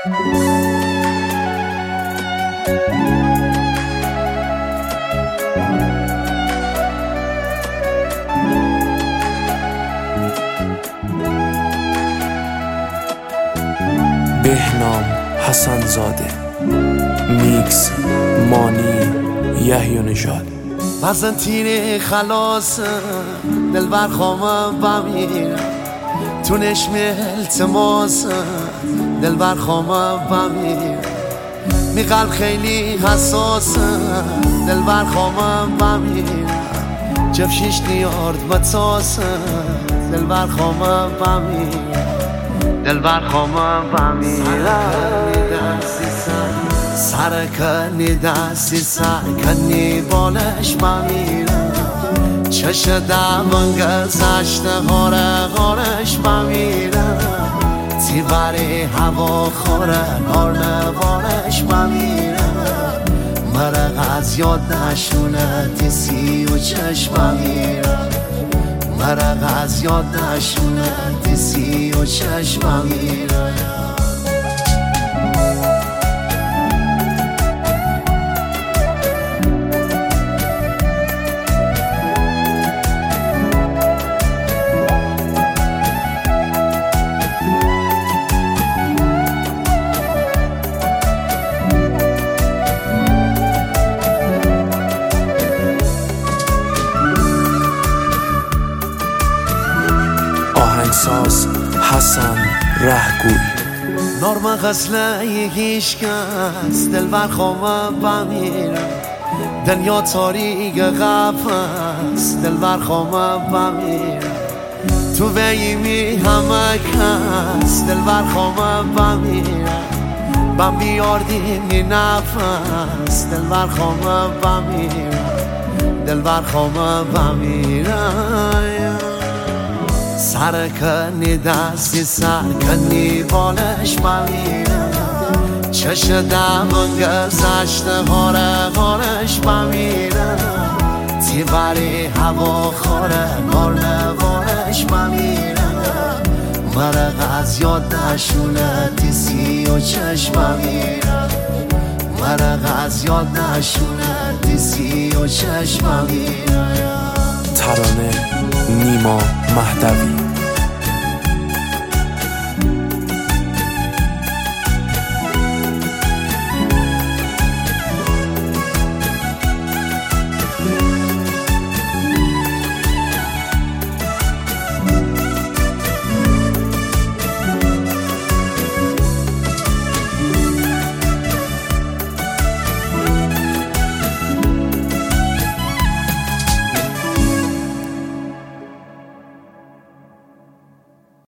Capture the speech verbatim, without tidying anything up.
بهنام حسن زاده، میکس مانی یحیی نژاد. بزن تیر خلاص دلبر خوامم بمیرم، تو نشم التماس دلبر خوامم بمیرم، می قلب خیلی حساس دلبر خوامم بمیرم، جفشیش نیارد متاس دلبر خوامم بمیرم، دلبر خوامم بمیرم، سرکنی دستی سرکنی بالش بمیرم، چش دمان گذشته غاره غارش بمیرم، تیوری هوا خوره کار نوارش بمیرم، مرق از یاد نشونه دیسی و چشم بمیرم، مرق از یاد نشونه دیسی و چشم بمیرم. آهنگساز حسن رهگوی. نرم غزله هیچ کس دلبر خوامم بمیرم، دنیا تاریک قفس دلبر خوامم بمیرم، تو ویمی همه کس دلبر خوامم بمیرم، بم بیاردی می نفس دلبر خوامم بمیرم، دلبر خوامم بمیرم، سرکنی دستی سرکنی بالش بمیرم، چش دمان گذشته غاره غارش بمیرم، تیوری هوا خوره کار نوارش بمیرم، مرق از یاد نشونه دیسی و چشم بمیرم، مرق از یاد نشونه دیسی و چشم بمیرم. ترانه نیما مهدوی.